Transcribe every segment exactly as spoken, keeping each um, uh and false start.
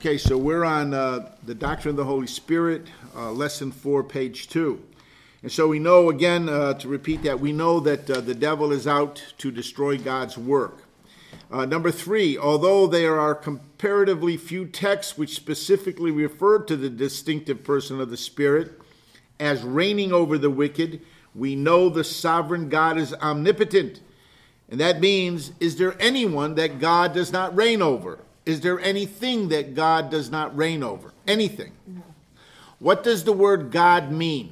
Okay, so we're on uh, the Doctrine of the Holy Spirit, uh, lesson four, page two. And so we know, again, uh, to repeat that, we know that uh, the devil is out to destroy God's work. Uh, number three, although there are comparatively few texts which specifically refer to the distinctive person of the Spirit as reigning over the wicked, we know the sovereign God is omnipotent. And that means, is there anyone that God does not reign over? Is there anything that God does not reign over? Anything. No. What does the word God mean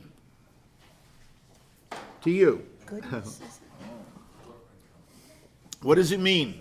to you? Goodness. What does it mean?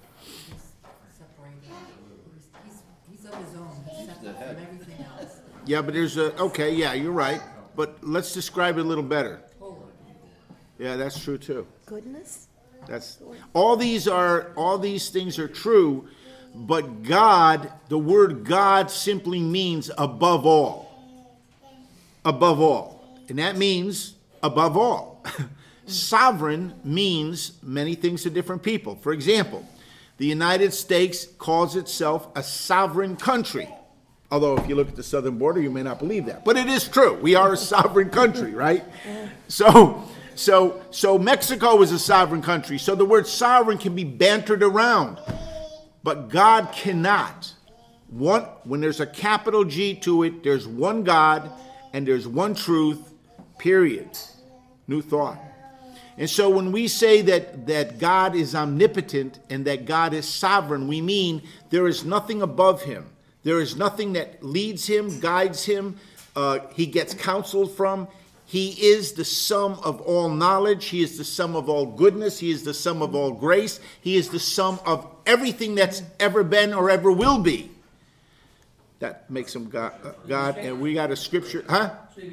He's, he's of his own. He's separate from everything else. Yeah, but there's a, okay, yeah, you're right. But let's describe it a little better. Yeah, that's true too. Goodness? That's all these are all these things are true, but God, the word God simply means above all. Above all. And that means above all. Sovereign means many things to different people. For example, the United States calls itself a sovereign country. Although if you look at the southern border, you may not believe that. But it is true. We are a sovereign country, right? So So, so Mexico is a sovereign country. So the word sovereign can be bantered around, but God cannot. One, when there's a capital G to it, there's one God and there's one truth, period. New thought. And so when we say that, that God is omnipotent and that God is sovereign, we mean there is nothing above him. There is nothing that leads him, guides him, uh, he gets counsel from. He is the sum of all knowledge. He is the sum of all goodness. He is the sum of all grace. He is the sum of everything that's ever been or ever will be. That makes him God. Uh, God. And we got a scripture. Huh?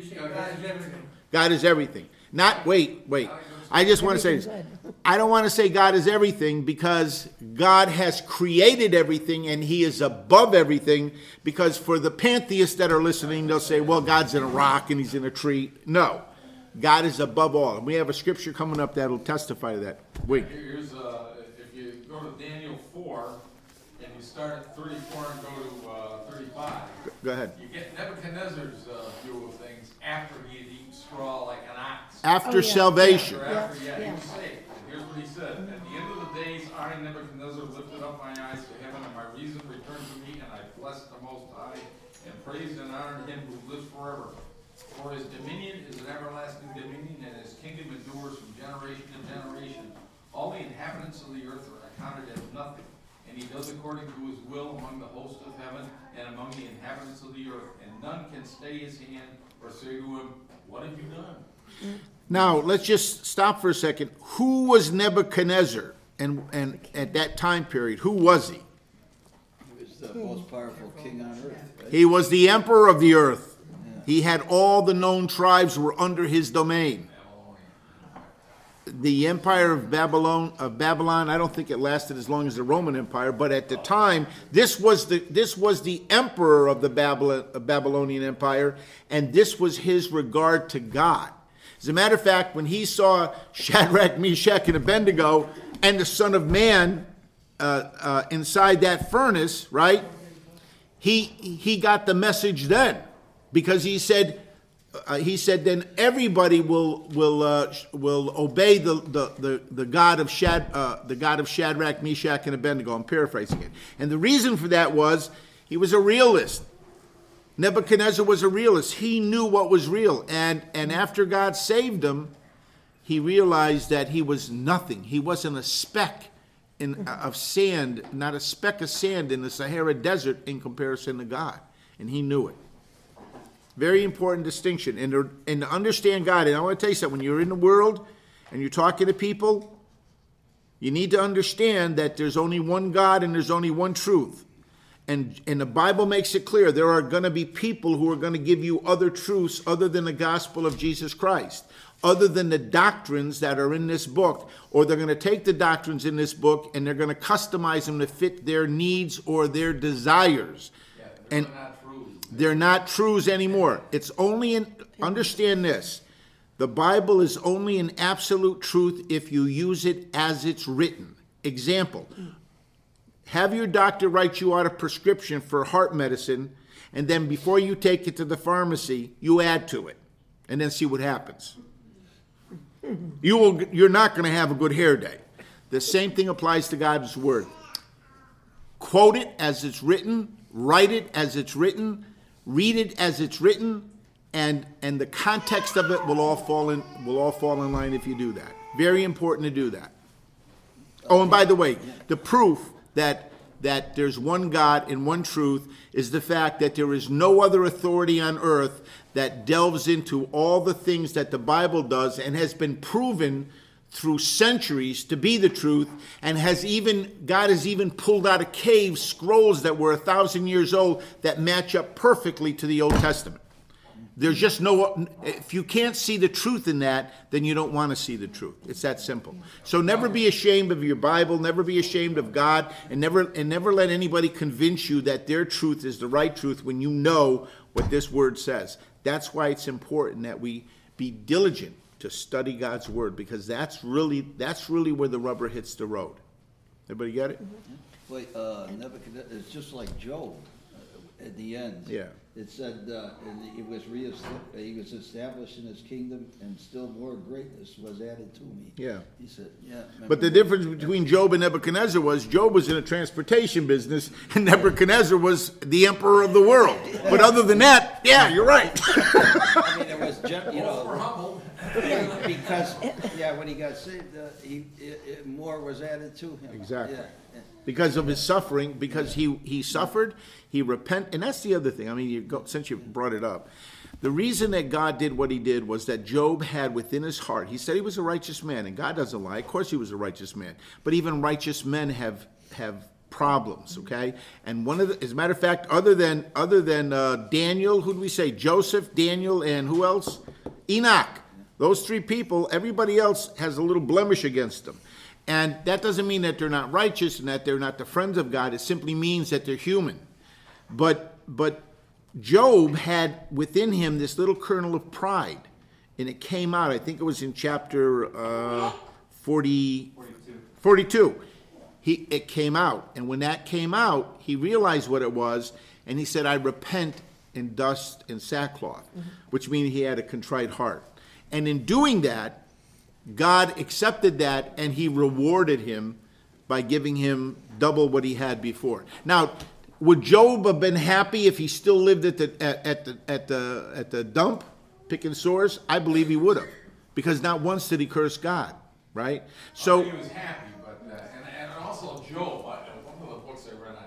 God is everything. Not, wait, wait. I just want to say this. I don't want to say God is everything because God has created everything and he is above everything, because for the pantheists that are listening, they'll say, well, God's in a rock and he's in a tree. No, God is above all. And we have a scripture coming up that'll testify to that. Wait. Here's, uh, if you go to Daniel four and you start at thirty-four and go to uh, thirty-five, go ahead. You get Nebuchadnezzar's uh, view of things after he had eaten straw like an ox. After oh, yeah. salvation. After, after, yeah, yeah, yeah. he was saved. And here's what he said. At the end of the days, I, Nebuchadnezzar, lifted up my eyes to heaven, and my reason returned to me, and I blessed the Most High, and praised and honored him who lives forever. For his dominion is an everlasting dominion, and his kingdom endures from generation to generation. All the inhabitants of the earth are accounted as nothing, and he does according to his will among the hosts of heaven and among the inhabitants of the earth, and none can stay his hand or say to him, what have you done? Now, let's just stop for a second. Who was Nebuchadnezzar and, and at that time period? Who was he? He was the most powerful king on earth. Right? He was the emperor of the earth. Yeah. He had all the known tribes were under his domain. The empire of Babylon, of Babylon, I don't think it lasted as long as the Roman Empire, but at the time, this was the this was the emperor of the Babylon, Babylonian Empire, and this was his regard to God. As a matter of fact, when he saw Shadrach, Meshach, and Abednego and the Son of Man uh, uh, inside that furnace, right, he he got the message then, because he said, uh, he said, then everybody will will uh, will obey the the the, the God of Shad uh, the God of Shadrach, Meshach, and Abednego. I'm paraphrasing it, and the reason for that was he was a realist. Nebuchadnezzar was a realist. He knew what was real. And, and after God saved him, he realized that he was nothing. He wasn't a speck in, of sand, not a speck of sand in the Sahara Desert in comparison to God. And he knew it. Very important distinction. And to, and to understand God, and I want to tell you something, when you're in the world and you're talking to people, you need to understand that there's only one God and there's only one truth. And, and the Bible makes it clear there are going to be people who are going to give you other truths other than the gospel of Jesus Christ, other than the doctrines that are in this book, or they're going to take the doctrines in this book and they're going to customize them to fit their needs or their desires. Yeah, they're and not truths. They're not truths anymore. It's only in, understand this, the Bible is only an absolute truth if you use it as it's written. Example, have your doctor write you out a prescription for heart medicine, and then before you take it to the pharmacy, you add to it, and then see what happens. You will, you're not going to have a good hair day. The same thing applies to God's word. Quote it as it's written, write it as it's written, read it as it's written, and and the context of it will all fall in will all fall in line if you do that. Very important to do that. Oh, and by the way, the proof that that there's one God and one truth is the fact that there is no other authority on earth that delves into all the things that the Bible does and has been proven through centuries to be the truth, and has even, God has even pulled out of caves scrolls that were a thousand years old that match up perfectly to the Old Testament. There's just no, if you can't see the truth in that, then you don't want to see the truth. It's that simple. So never be ashamed of your Bible, never be ashamed of God, and never and never let anybody convince you that their truth is the right truth when you know what this word says. That's why it's important that we be diligent to study God's word, because that's really that's really where the rubber hits the road. Everybody get it? Wait, uh, Nebuchadnezzar, it's just like Job uh, at the end. Yeah. It said uh, and he was re he was established in his kingdom, and still more greatness was added to me. Yeah. He said, yeah. But the difference between Job and Nebuchadnezzar was Job was in a transportation business, and Nebuchadnezzar was the emperor of the world. But other than that, yeah, you're right. I mean, it was, gen- you We're know, humble. because, yeah, when he got saved, uh, he, it, it, more was added to him. Exactly. Yeah, yeah. Because of his suffering, because he, he suffered, he repent, and that's the other thing. I mean, you go, since you brought it up, the reason that God did what he did was that Job had within his heart, he said he was a righteous man, and God doesn't lie. Of course he was a righteous man. But even righteous men have have problems, okay? And one of the, as a matter of fact, other than other than uh, Daniel, who do we say? Joseph, Daniel, and who else? Enoch. Those three people, everybody else has a little blemish against them. And that doesn't mean that they're not righteous and that they're not the friends of God. It simply means that they're human. But but Job had within him this little kernel of pride, and it came out. I think it was in chapter uh, forty, forty-two. forty-two. He it came out, and when that came out, he realized what it was, and he said, "I repent in dust and sackcloth," mm-hmm. which means he had a contrite heart. And in doing that, God accepted that, and he rewarded him by giving him double what he had before. Now, would Job have been happy if he still lived at the at, at the at the at the dump picking sores? I believe he would have, because not once did he curse God, right? So he was happy, but uh, and and also Job. I, one of the books I read on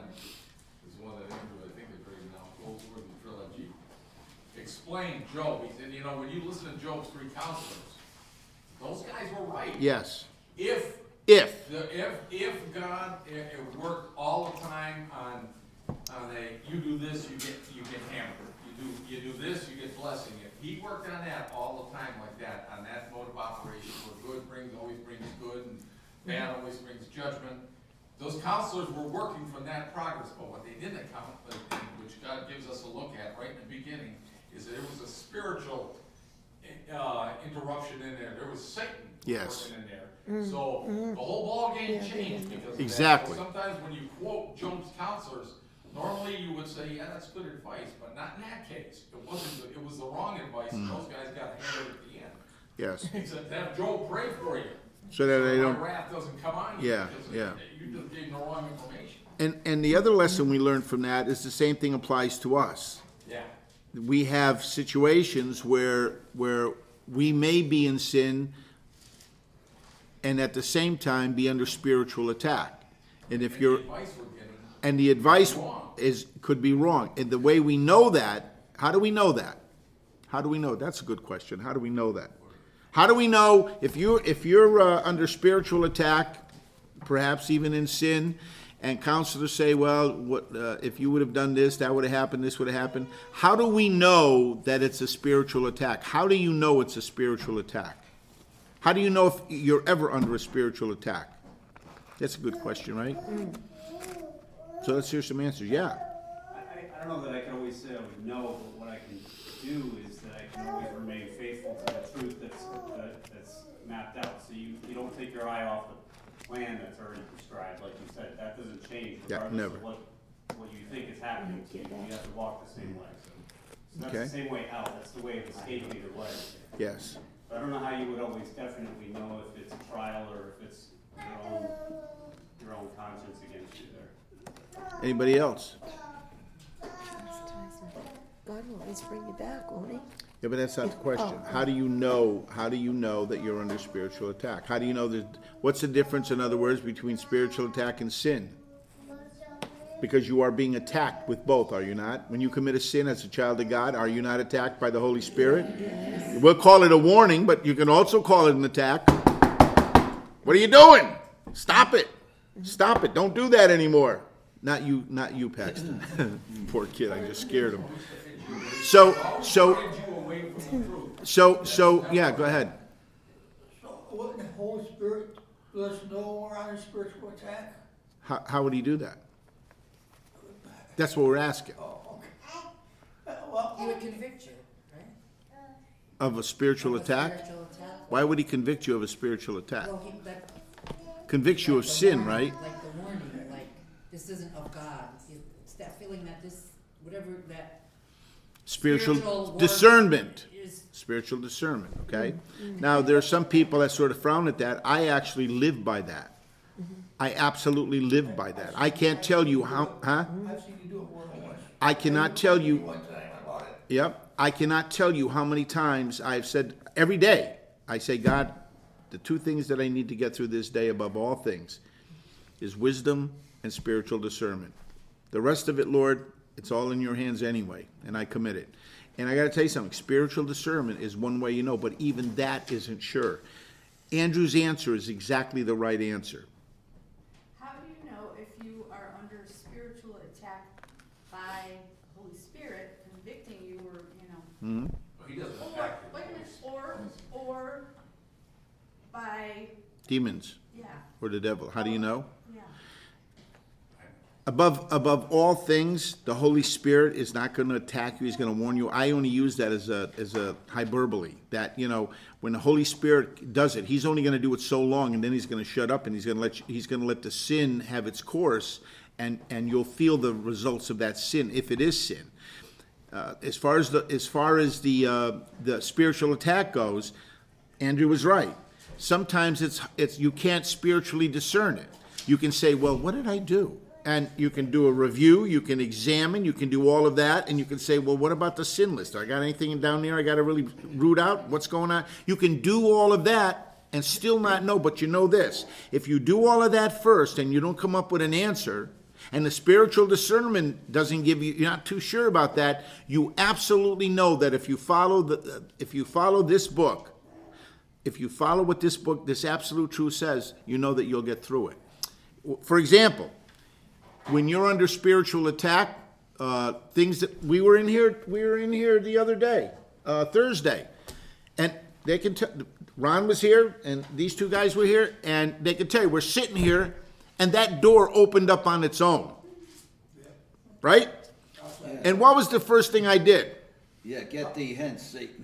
is one that Andrew, I think, is reading now, Goldsworthy Trilogy. Explained Job. He said, you know, when you listen to Job's three counselors, those guys were right. yes, If if the, if if God it, it worked all the time on on a you do this you get you get hampered, you do you do this you get blessing. If he worked on that all the time like that, on that mode of operation where good brings always brings good and bad always brings judgment, those counselors were working from that progress. But what they didn't account, which God gives us a look at right in the beginning, is that there was a spiritual uh, interruption in there. There was Satan Yes. working in there. So the whole ball game changed because of Exactly. that. So sometimes when you quote Job's counselors, normally you would say, yeah, that's good advice, but not in that case. It wasn't good. It was the wrong advice, and those guys got hammered at the end. yes, Except to have Job pray for you. so that they my don't. wrath doesn't come on you. Yeah, because yeah. You just gave the wrong information. And and the other lesson we learned from that is the same thing applies to us. Yeah. We have situations where where we may be in sin and at the same time be under spiritual attack. And if And you're the advice we're getting, and the advice Wrong. is could be wrong. And the way we know that, how do we know that? How do we know? That's a good question. How do we know that? How do we know if you're if you're uh, under spiritual attack, perhaps even in sin, and counselors say, well, what uh, if you would have done this, that would have happened, this would have happened. How do we know that it's a spiritual attack? How do you know it's a spiritual attack? How do you know if you're ever under a spiritual attack? That's a good question, right? So let's hear some answers. Yeah. I, I don't know that I can always say I would know, but what I can do is that I can always remain faithful to the truth that's that, that's mapped out. So you, you don't take your eye off plan that's already prescribed, like you said, that doesn't change Yeah, regardless never. of what, what you think is happening to you, you have to walk the same way. So that's Okay. the same way out, that's the way of escape either way. Yes. I don't know how you would always definitely know if it's a trial or if it's your own, your own conscience against you there. Anybody else? God will always bring you back, won't he? Yeah, but that's not the question. How do you know, how do you know that you're under spiritual attack? How do you know that, what's the difference, in other words, between spiritual attack and sin? Because you are being attacked with both, are you not? When you commit a sin as a child of God, are you not attacked by the Holy Spirit? Yes. We'll call it a warning, but you can also call it an attack. What are you doing? Stop it. Stop it. Don't do that anymore. Not you, not you, Paxton. Poor kid, I just scared him. So, so, so, so, yeah, go ahead. So wouldn't the Holy Spirit let us know we're on a spiritual attack? How, how would he do that? That's what we're asking. Oh, okay. Uh, Well, He would convict you, right? Of a spiritual Of a attack? spiritual attack. Why would he convict you of a spiritual attack? Well, he, that. Convicts you of like the sin, warning- right? Like the warning, like, this isn't of God. It's that feeling that this, whatever that Spiritual spiritual work discernment. is. Spiritual discernment, okay? Now, there are some people that sort of frown at that. I actually live by that. I absolutely live by that. I can't tell you how, huh? I've seen you do it more than once. I cannot tell you, One time about it. yep, I cannot tell you how many times I've said, every day, I say, God, the two things that I need to get through this day above all things is wisdom and spiritual discernment. The rest of it, Lord, it's all in your hands anyway, and I commit it. And I got to tell you something, spiritual discernment is one way you know, but even that isn't sure. Andrew's answer is exactly the right answer. How do you know if you are under spiritual attack by Holy Spirit convicting you or, you know? Hmm? He doesn't Or, attack you. wait a minute, or, or by, Demons yeah, or the devil. How do you know? yeah. Above above all things, the Holy Spirit is not going to attack you. He's going to warn you. I only use that as a as a hyperbole. That, you know, when the Holy Spirit does it, he's only going to do it so long, and then he's going to shut up, and he's going to let you, he's going to let the sin have its course, and and you'll feel the results of that sin if it is sin. Uh, as far as the as far as the uh, the spiritual attack goes, Andrew was right. Sometimes it's it's you can't spiritually discern it. You can say, well, what did I do? And you can do a review, you can examine, you can do all of that, and you can say, well, what about the sin list? I got anything down there I got to really root out? What's going on? You can do all of that and still not know, but you know this. If you do all of that first and you don't come up with an answer, and the spiritual discernment doesn't give you, you're not too sure about that, you absolutely know that if you follow the, if you follow this book, if you follow what this book, this absolute truth says, you know that you'll get through it. For example, when you're under spiritual attack, uh, things that we were in here, we were in here the other day, uh, Thursday, and they can tell. Ron was here, and these two guys were here, and they could tell you we're sitting here, and that door opened up on its own, right? And what was the first thing I did? Yeah, get thee hence, Satan.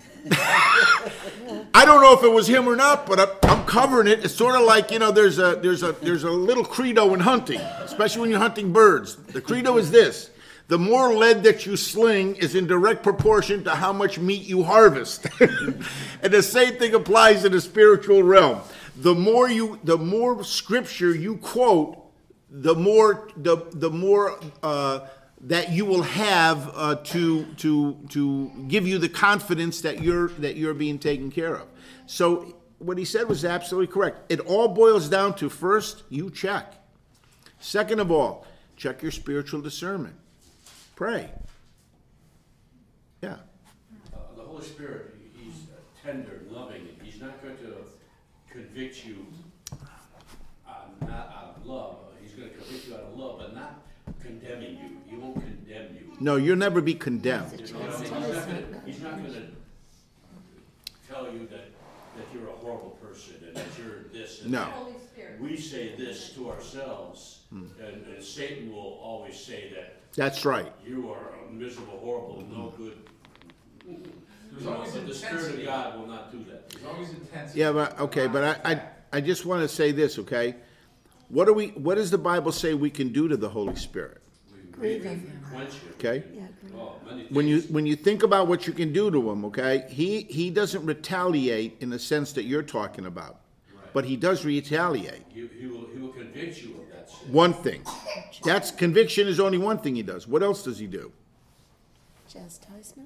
I don't know if it was him or not, but I- I'm covering it. It's sort of like, you know, there's a there's a there's a little credo in hunting, especially when you're hunting birds. The credo is this: the more lead that you sling is in direct proportion to how much meat you harvest. And the same thing applies in the spiritual realm. The more you, the more scripture you quote, the more the the more. Uh, that you will have uh, to to to give you the confidence that you're that you're being taken care of. So what he said was absolutely correct. It all boils down to, first, you check. Second of all, check your spiritual discernment. Pray. Yeah. Uh, the Holy Spirit, he's tender and loving, and he's not going to convict you uh, not out of love. He's going to convict you out of love, but not condemning you. He won't condemn you. No, you'll never be condemned. You know what I mean? He's not gonna, he's not going to tell you that, that you're a horrible person and that you're this and No. that. Holy Spirit. We say this to ourselves, and, and Satan will always say that That's right. you are a miserable, horrible, no good. There's always But the Spirit of intensity. God will not do that. There's always intensity. Yeah, but okay, but I I, I just want to say this, okay? What do we? What does the Bible say we can do to the Holy Spirit? We Grieve grieve him. and quench him. Okay. Yeah, agree. Oh, many When you things. when you think about what you can do to him, okay, he he doesn't retaliate in the sense that you're talking about, Right. but he does retaliate. He, he will, he will convict you of that sin. One thing, that's conviction is only one thing he does. What else does he do? Chastisement?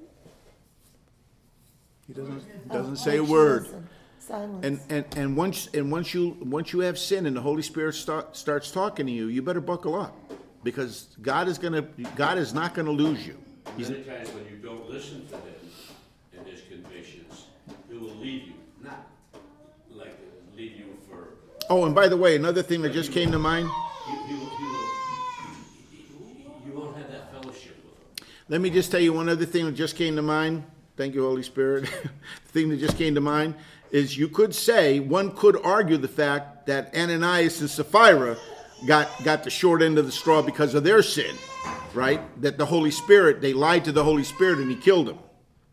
He doesn't Oh, doesn't say a like word. listen, Silence. And and and once and once you once you have sin and the Holy Spirit start, starts talking to you, you better buckle up, because God is gonna God is not gonna lose you. He's, Many times when you don't listen to him in his convictions, he will leave you, not like uh, leave you for, oh, and by the way, another thing that just came to mind. he, he will, he will, he- he- you won't have that fellowship with him. Let me just tell you one other thing that just came to mind. Thank you, Holy Spirit. The thing that just came to mind is you could say, one could argue the fact that Ananias and Sapphira got, got the short end of the straw because of their sin, right? That the Holy Spirit, they lied to the Holy Spirit and he killed them.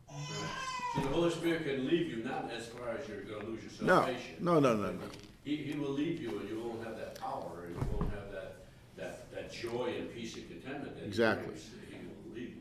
See, the Holy Spirit can leave you, not as far as you're gonna lose your No, salvation. no, no, no, no. He, he will leave you and you won't have that power and you won't have that, that, that joy and peace and contentment that he Exactly. brings. He will leave you.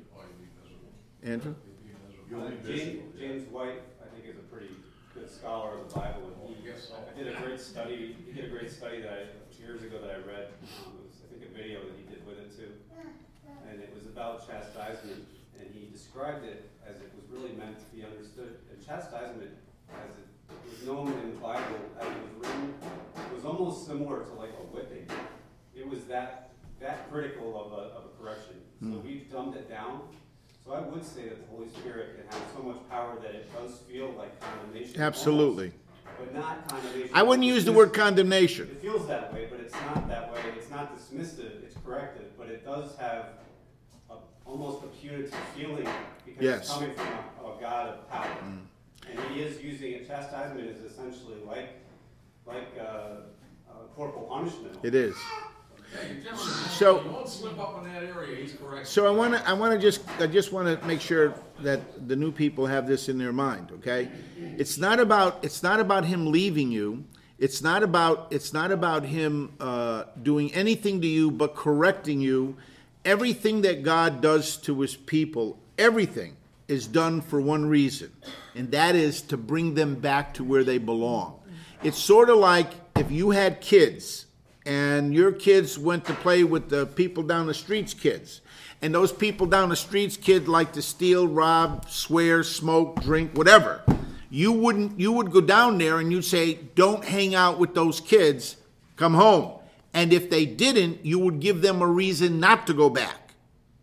Andrew? Uh, James, James White, I think, is a pretty good scholar of the Bible, and he, I did a great study, he did a great study that I, years ago that I read, um, it was, I think, a video that he did with it too, and it was about chastisement, and he described it as it was really meant to be understood, and chastisement, as it was known in the Bible, as it was written, was almost similar to like a whipping. It was that, that critical of a, of a correction, so we've dumbed it down. So I would say that the Holy Spirit can have so much power that it does feel like condemnation. Absolutely. almost, but not condemnation. I wouldn't use the word condemnation. It feels that way, but it's not that way. It's not dismissive, it's corrective, but it does have a, almost a punitive feeling because Yes. it's coming from a, a God of power. And he is using it. Chastisement is essentially like, like uh, uh, corporal punishment. It is. Hey, gentlemen, So- you won't slip up in that area, he's correct. So I want to, I want to just, I just want to make sure that the new people have this in their mind, okay? It's not about, it's not about him leaving you. It's not about, it's not about him uh, doing anything to you but correcting you. Everything that God does to his people, everything is done for one reason, and that is to bring them back to where they belong. It's sort of like if you had kids, and your kids went to play with the people down the street's kids. And those people down the street's kids like to steal, rob, swear, smoke, drink, whatever. You wouldn't, you would go down there and you'd say, don't hang out with those kids, come home. And if they didn't, you would give them a reason not to go back.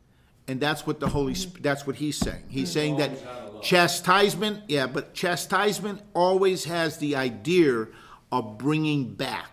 And that's what the Holy, Sp- that's what he's saying. He's saying that chastisement, yeah, but chastisement always has the idea of bringing back.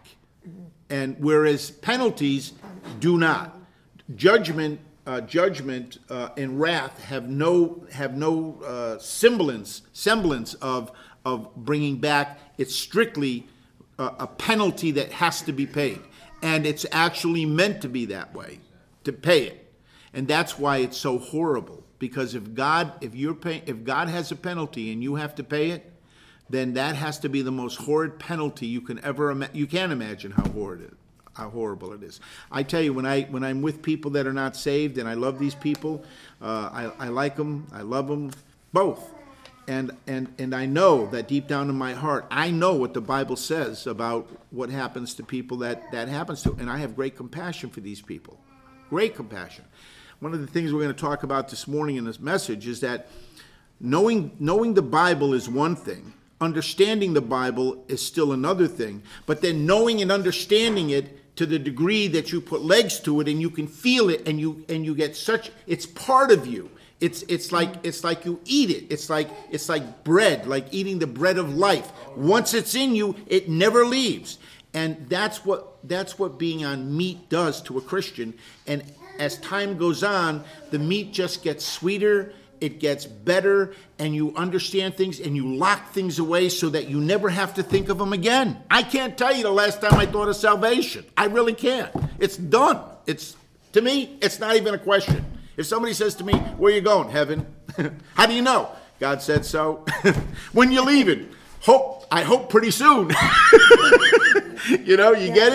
And whereas penalties do not. Judgment, uh, judgment, uh, and wrath have no have no uh, semblance semblance of of bringing back. It's strictly uh, a penalty that has to be paid, and it's actually meant to be that way, to pay it, and that's why it's so horrible. Because if God, if you're pay, if God has a penalty and you have to pay it, then that has to be the most horrid penalty you can ever ima- you can't imagine how horrid it, how horrible it is. I tell you, when I when I'm with people that are not saved, and I love these people, uh, I, I like them, I love them both, and and and I know that deep down in my heart, I know what the Bible says about what happens to people that that happens to, and I have great compassion for these people, great compassion. One of the things we're going to talk about this morning in this message is that knowing knowing the Bible is one thing. Understanding the Bible is still another thing, but then knowing and understanding it to the degree that you put legs to it and you can feel it and you and you get such, it's part of you. It's it's like it's like you eat it. It's like it's like bread, like eating the bread of life. Once it's in you, it never leaves. And that's what that's what being on meat does to a Christian. And as time goes on, the meat just gets sweeter. It gets better, and you understand things, and you lock things away so that you never have to think of them again. I can't tell you the last time I thought of salvation. I really can't. It's done. It's, to me, it's not even a question. If somebody says to me, where are you going? Heaven. How do you know? God said so. When you leaving? Hope, I hope pretty soon. You know, you get it?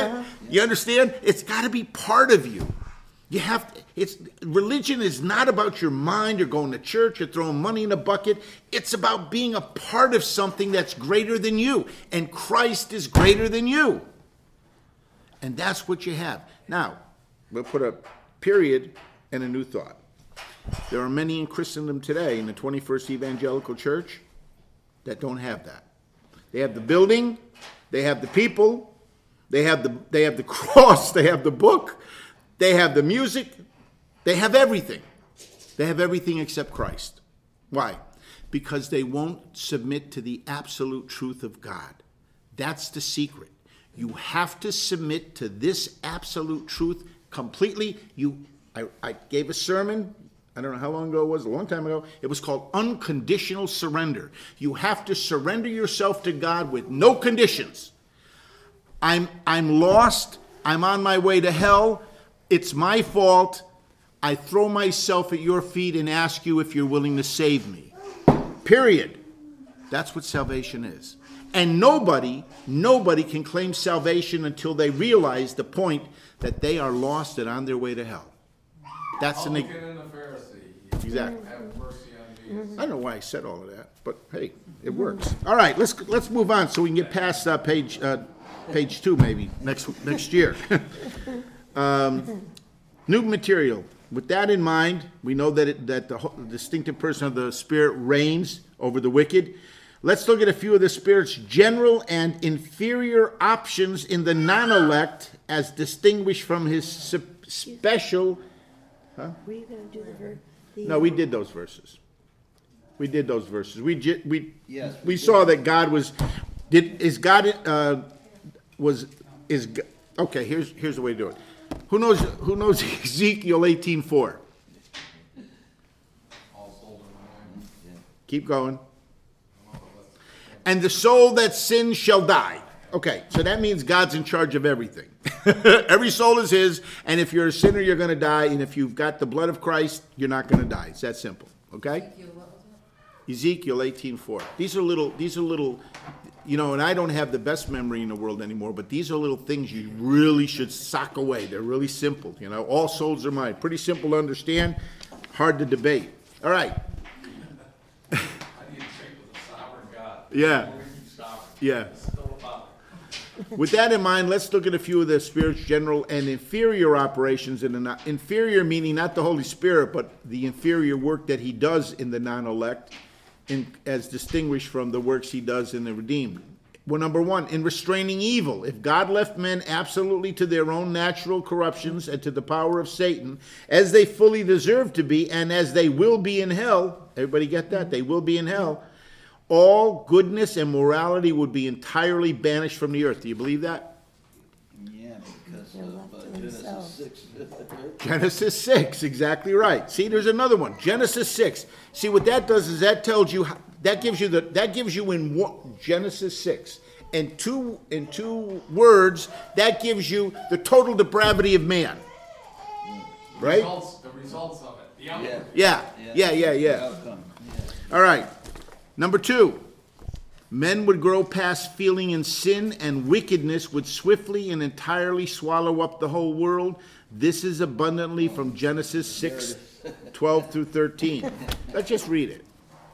You understand? It's got to be part of you. You have to, it's religion is not about your mind or going to church or throwing money in a bucket. It's about being a part of something that's greater than you. And Christ is greater than you. And that's what you have. Now, we'll put a period and a new thought. There are many in Christendom today in the twenty-first evangelical church that don't have that. They have the building, they have the people, they have the they have the cross, they have the book, they have the music, they have everything. They have everything except Christ. Why? Because they won't submit to the absolute truth of God. That's the secret. You have to submit to this absolute truth completely. You, I, I gave a sermon, I don't know how long ago it was, a long time ago. It was called Unconditional Surrender. You have to surrender yourself to God with no conditions. I'm, I'm lost. I'm on my way to hell. It's my fault. I throw myself at your feet and ask you if you're willing to save me. Period. That's what salvation is. And nobody, nobody can claim salvation until they realize the point that they are lost and on their way to hell. That's an Publican and the Pharisee. Exactly. Have mercy on me. I don't know why I said all of that, but hey, it works. All right, let's let's move on so we can get past uh, page uh, page two maybe next next year. um, new material. With that in mind, we know that it, that the whole, distinctive person of the Spirit reigns over the wicked. Let's look at a few of the Spirit's general and inferior options in the non-elect as distinguished from his su- special. Were you going to do the ver- the No, we did those verses. We did those verses. We j- we Yes, we we saw that God was did is God uh, was is G- okay. Here's here's the way to do it. Who knows who knows Ezekiel eighteen four? All sold in mine. Keep going. And the soul that sins shall die. Okay, so that means God's in charge of everything. Every soul is his, and if you're a sinner, you're going to die, and if you've got the blood of Christ, you're not going to die. It's that simple. Okay? Ezekiel, what was it? Ezekiel eighteen four. These are little, these are little, you know, and I don't have the best memory in the world anymore, but these are little things you really should sock away. They're really simple, you know. All souls are mine. Pretty simple to understand, hard to debate. All right. I need to check with the sovereign God. Yeah. Only He's sovereign. Yeah. It's still a father. With that in mind, let's look at a few of the Spirit's general and inferior operations. In the inferior meaning not the Holy Spirit, but the inferior work that he does in the non-elect, in, as distinguished from the works he does in the redeemed. Well, number one, in restraining evil. If God left men absolutely to their own natural corruptions and to the power of Satan, as they fully deserve to be, and as they will be in hell, everybody get that? They will be in hell. All goodness and morality would be entirely banished from the earth. Do you believe that? Yeah, because They're of left uh, to Genesis themselves. six. Genesis six, exactly right. See, there's another one. Genesis six. See, what that does is that tells you, how, that gives you the, that gives you in one, Genesis six. In two, in two words, that gives you the total depravity of man. Right? Results, the results of it. The Yeah. outcome. Yeah, yeah, yeah, yeah. Outcome, yeah. All right. Number two, men would grow past feeling in sin, and wickedness would swiftly and entirely swallow up the whole world. This is abundantly from Genesis six, twelve through thirteen. Let's just read it.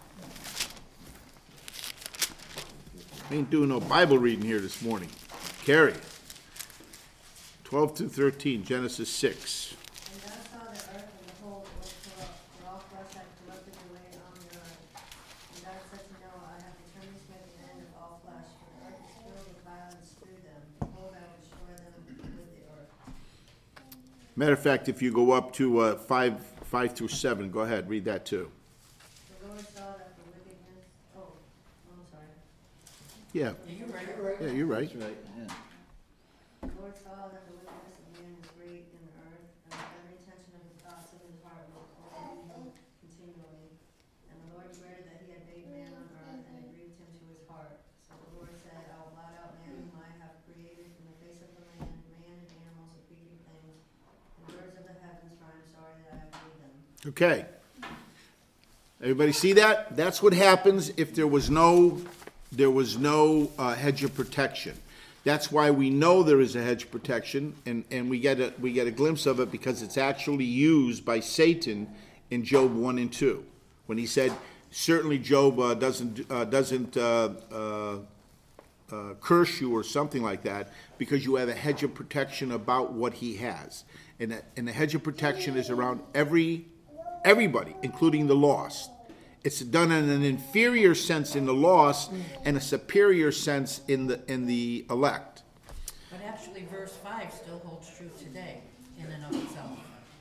Ain't doing no Bible reading here this morning. Carrie. twelve through thirteen, Genesis six. And God saw the earth and behold, it was corrupt, for all flesh had corrupted away on the earth. And God said to Noah, I have determined to make an end of all flesh, for the earth is filled with violence through them. Behold, I will destroy them with the earth. Matter of fact, if you go up to uh, five, five through seven, go ahead, read that too. The Lord saw that the wickedness, oh, I'm sorry. Yeah, Yeah, you're right. yeah, you're right. That's right, yeah. The Lord saw that the wickedness of man is great in the earth, and that every intention of his thoughts of his heart was only evil continually. And the Lord regretted that he had made man on earth, and it grieved him to his heart. So the Lord said, I will blot out man whom I have created from the face of the land, man and animals and creeping things, and birds of the heavens, for I am sorry that I have made them. Okay. Everybody see that? That's what happens if there was no, there was no uh, hedge of protection. That's why we know there is a hedge of protection, and, and we get a we get a glimpse of it because it's actually used by Satan in Job one and two, when he said, certainly Job uh, doesn't uh, doesn't uh, uh, uh, curse you or something like that, because you have a hedge of protection about what he has, and that, and the hedge of protection is around every everybody, including the lost. It's done in an inferior sense in the lost and a superior sense in the in the elect. But actually, verse five still holds true today, in and of itself.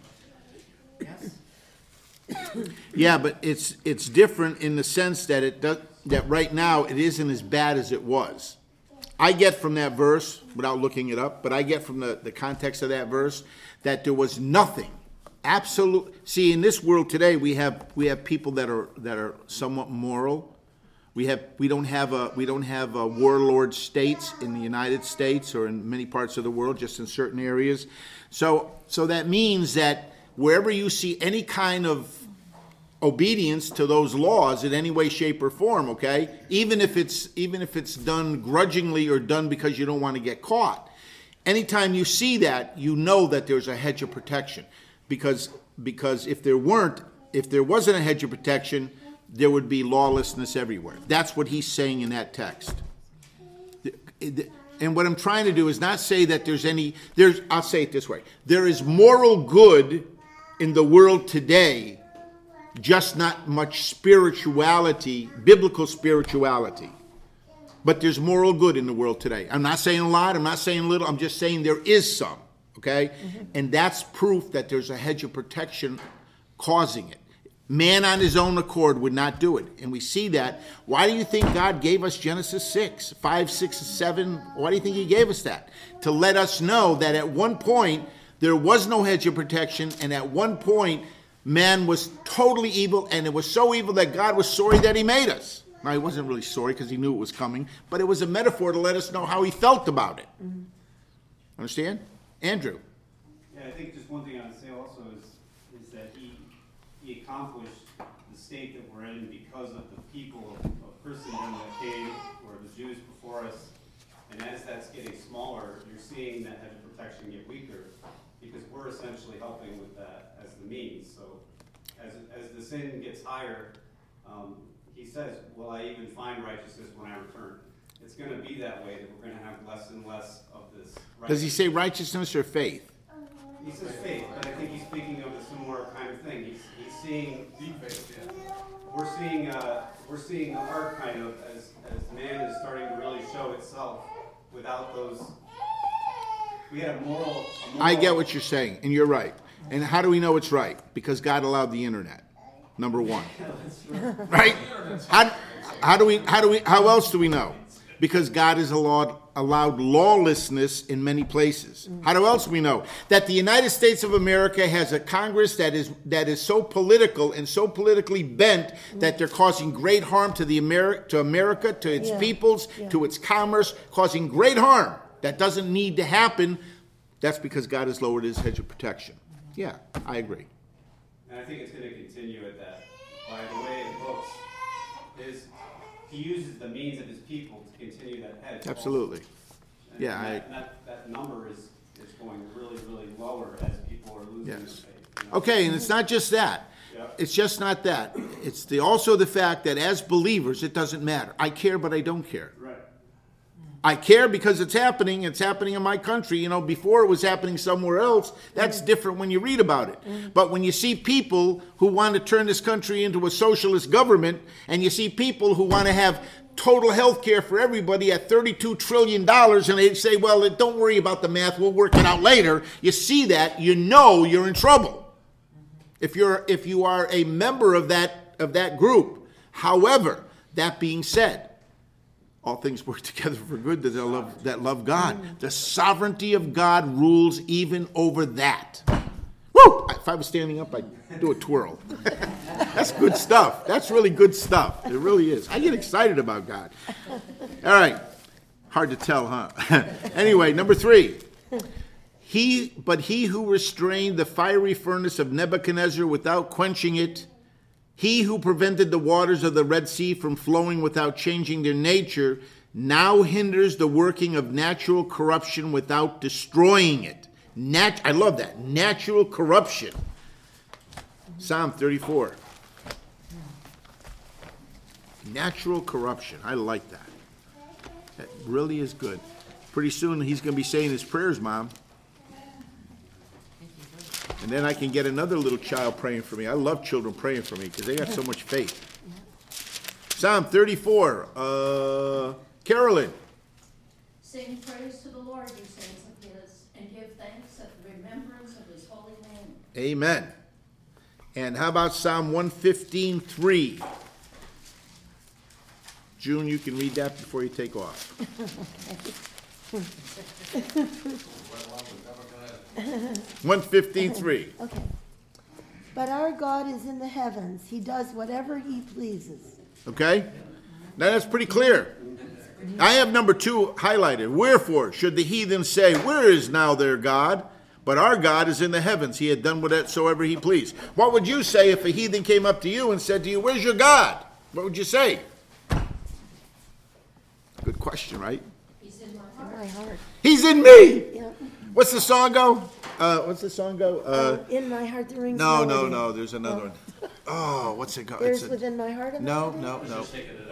Yes? Yeah, but it's it's different in the sense that it does that right now it isn't as bad as it was. I get from that verse, without looking it up, but I get from the, the context of that verse that there was nothing. Absolute. See, in this world today, we have we have people that are that are somewhat moral. We have we don't have a we don't have a warlord states in the United States or in many parts of the world, just in certain areas. So so that means that wherever you see any kind of obedience to those laws in any way, shape, or form, okay, even if it's even if it's done grudgingly or done because you don't want to get caught, anytime you see that, you know that there's a hedge of protection. Because because if there weren't, if there wasn't a hedge of protection, there would be lawlessness everywhere. That's what he's saying in that text. And what I'm trying to do is not say that there's any, there's, I'll say it this way. There is moral good in the world today, just not much spirituality, biblical spirituality. But there's moral good in the world today. I'm not saying a lot, I'm not saying little, I'm just saying there is some. Okay? Mm-hmm. And that's proof that there's a hedge of protection causing it. Man on his own accord would not do it. And we see that. Why do you think God gave us Genesis six, five, six, seven? Why do you think he gave us that? To let us know that at one point there was no hedge of protection, and at one point man was totally evil, and it was so evil that God was sorry that he made us. Now, he wasn't really sorry because he knew it was coming, but it was a metaphor to let us know how he felt about it. Mm-hmm. Understand? Andrew. Yeah, I think just one thing I'd say also is is that he he accomplished the state that we're in because of the people of, of Christendom that came, or the Jews before us. And as that's getting smaller, you're seeing that hedge of protection get weaker because we're essentially helping with that as the means. So as as the sin gets higher, um, he says, "Will I even find righteousness when I return?" It's going to be that way, that we're going to have less and less of this. Does he say righteousness or faith? He says faith, but I think he's speaking of a similar kind of thing. He's he's seeing deep faith. Yeah. We're seeing uh, we're seeing the ark kind of as as man is starting to really show itself without those. We had a moral. A moral I get what you're saying, and you're right. And how do we know it's right? Because God allowed the internet. Number one, right? How how do we how do we how else do we know? Because God has allowed, allowed lawlessness in many places. How else do we know? That the United States of America has a Congress that is that is so political and so politically bent that they're causing great harm to the Ameri- to America, to its yeah. peoples, yeah. to its commerce, causing great harm. That doesn't need to happen. That's because God has lowered his hedge of protection. Yeah, I agree. And I think it's going to continue at that. By the way it looks, is he uses the means of his people to continue that hedge. Absolutely. And yeah. And that, I, and that, that number is, is going really, really lower as people are losing yes. their faith. You know? Okay, and it's not just that. Yeah. It's just not that. It's the also the fact that as believers, it doesn't matter. I care, but I don't care. Right. I care because it's happening. It's happening in my country. You know, before it was happening somewhere else. That's different when you read about it. Mm-hmm. But when you see people who want to turn this country into a socialist government, and you see people who want to have total health care for everybody at thirty-two trillion dollars, and they say, well, don't worry about the math, we'll work it out later. You see that, you know you're in trouble. If you're if you are a member of that of that group. However, that being said, all things work together for good that love, that love God. The sovereignty of God rules even over that. Woo! If I was standing up, I'd do a twirl. That's good stuff. That's really good stuff. It really is. I get excited about God. All right. Hard to tell, huh? Anyway, number three. He, but he who restrained the fiery furnace of Nebuchadnezzar without quenching it, he who prevented the waters of the Red Sea from flowing without changing their nature, now hinders the working of natural corruption without destroying it. Nat- I love that. Natural corruption. Psalm thirty-four. Natural corruption. I like that. That really is good. Pretty soon he's going to be saying his prayers, Mom. And then I can get another little child praying for me. I love children praying for me because they got so much faith. Psalm thirty-four. Uh, Carolyn. Sing praise to the Lord, you saints of his, and give thanks at the remembrance of his holy name. Amen. And how about Psalm one fifteen, three? June, you can read that before you take off. one fifteen, three. Okay. But our God is in the heavens. He does whatever he pleases. Okay? Now that's pretty clear. I have number two highlighted. Wherefore should the heathen say, where is now their God? But our God is in the heavens. He had done whatsoever he pleased. What would you say if a heathen came up to you and said to you, where's your God? What would you say? Good question, right? He's in my In heart. my heart. He's in me. Yeah. What's the song go? Uh, what's the song go? Uh, Oh, in my heart there rings no, no, melody. no. There's another one. Oh, what's it go? There's It's a- within my heart a no, melody? no,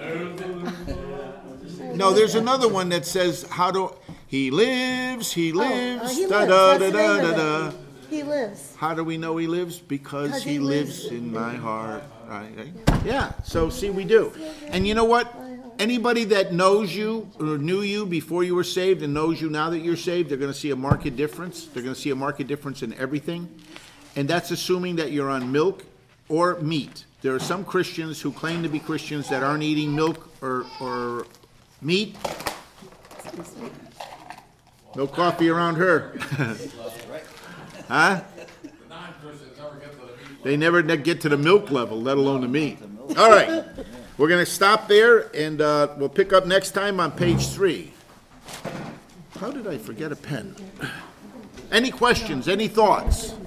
no. No, there's another one that says, "How do he lives? He Oh, uh, lives." he da, lives. da, That's da, the name da, of da, it. da. He lives. How do we know he lives? Because 'Cause he he lives lives in my heart. Right, right? Yeah. So see, we do. And you know what? Anybody that knows you or knew you before you were saved and knows you now that you're saved, they're going to see a marked difference. They're going to see a marked difference in everything. And that's assuming that you're on milk or meat. There are some Christians who claim to be Christians that aren't eating milk or, or meat. No coffee around her. Huh? The non-Christians never get to the meat. They never ne- get to the milk level, let alone the meat. All right. We're going to stop there, and uh, we'll pick up next time on page three. How did I forget a pen? Any questions? Any thoughts?